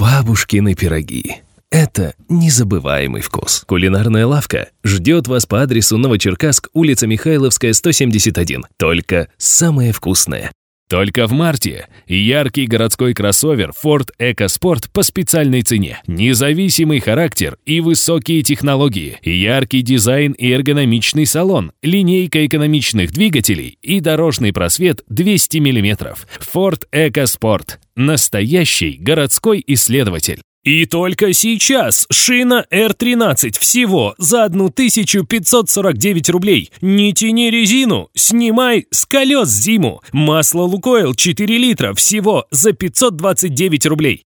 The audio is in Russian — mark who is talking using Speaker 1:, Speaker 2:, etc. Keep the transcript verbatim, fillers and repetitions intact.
Speaker 1: Бабушкины пироги. Это незабываемый вкус. Кулинарная лавка ждет вас по адресу Новочеркасск, улица Михайловская, сто семьдесят один. Только самое вкусное. Только в марте яркий городской кроссовер Ford EcoSport по специальной цене. Независимый характер и высокие технологии, яркий дизайн и эргономичный салон, линейка экономичных двигателей и дорожный просвет двести миллиметров. Ford EcoSport. Настоящий городской исследователь. И только сейчас шина эр тринадцать всего за тысячу пятьсот сорок девять рублей. Не тяни резину, снимай с колес зиму. Масло Лукойл четыре литра всего за пятьсот двадцать девять рублей.